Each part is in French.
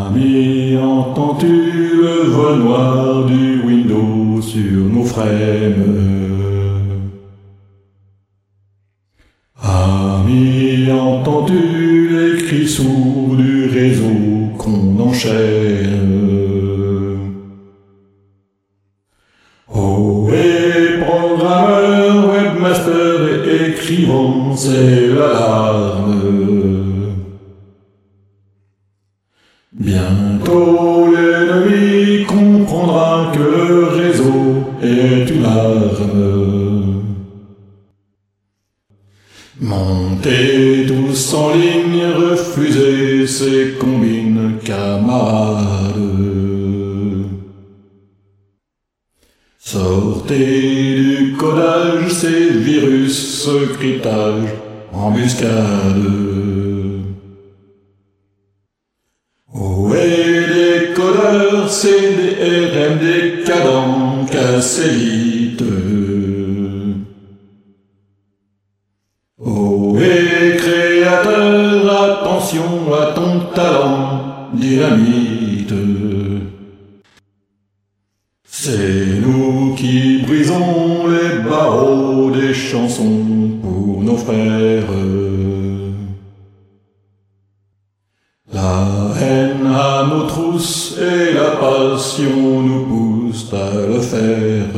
Ami, entends-tu le vol noir du Windows sur nos frames? Ami, entends-tu les cris sourds du réseau qu'on enchaîne? Oh, et programmeurs, webmasters et écrivains, c'est l'alarme. Bientôt l'ennemi comprendra que le réseau est une arme. Montez tous en ligne, refusez ces combines, camarades. Sortez du codage ces virus, ce cryptage, embuscade. Oh, et des codeurs, c'est des RM, des cadans, cassez vite. Oh, et créateur, attention à ton talent, dynamite. C'est nous qui brisons les barreaux des chansons pour nos frères. La haine à nos trousses et la passion nous poussent à le faire.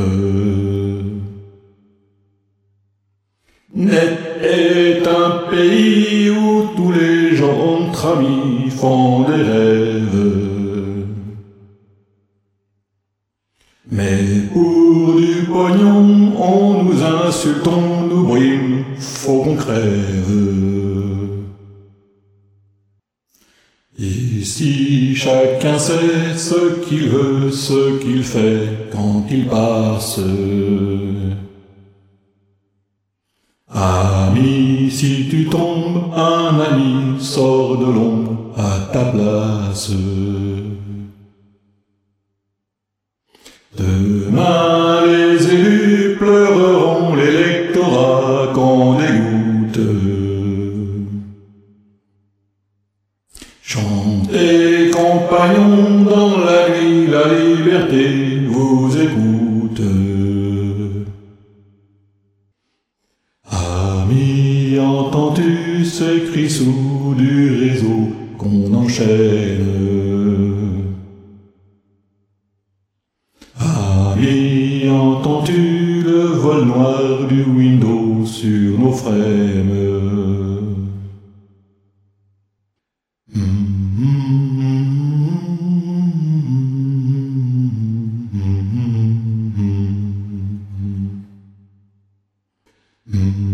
Net est un pays où tous les gens entre amis font des rêves. Mais pour du pognon, on nous insulte, on nous brime, faut qu'on crève. Ici, chacun sait ce qu'il veut, ce qu'il fait quand il passe. Ami, si tu tombes, un ami sort de l'ombre à ta place. Demain, les élus pleureront l'électorat qu'on dégoûte. Chantez, compagnons, dans la nuit, la liberté vous écoute. Ami, entends-tu ces cris sourds du réseau qu'on enchaîne? Ami, entends-tu le vol noir du Windows sur nos frames? Mm-hmm.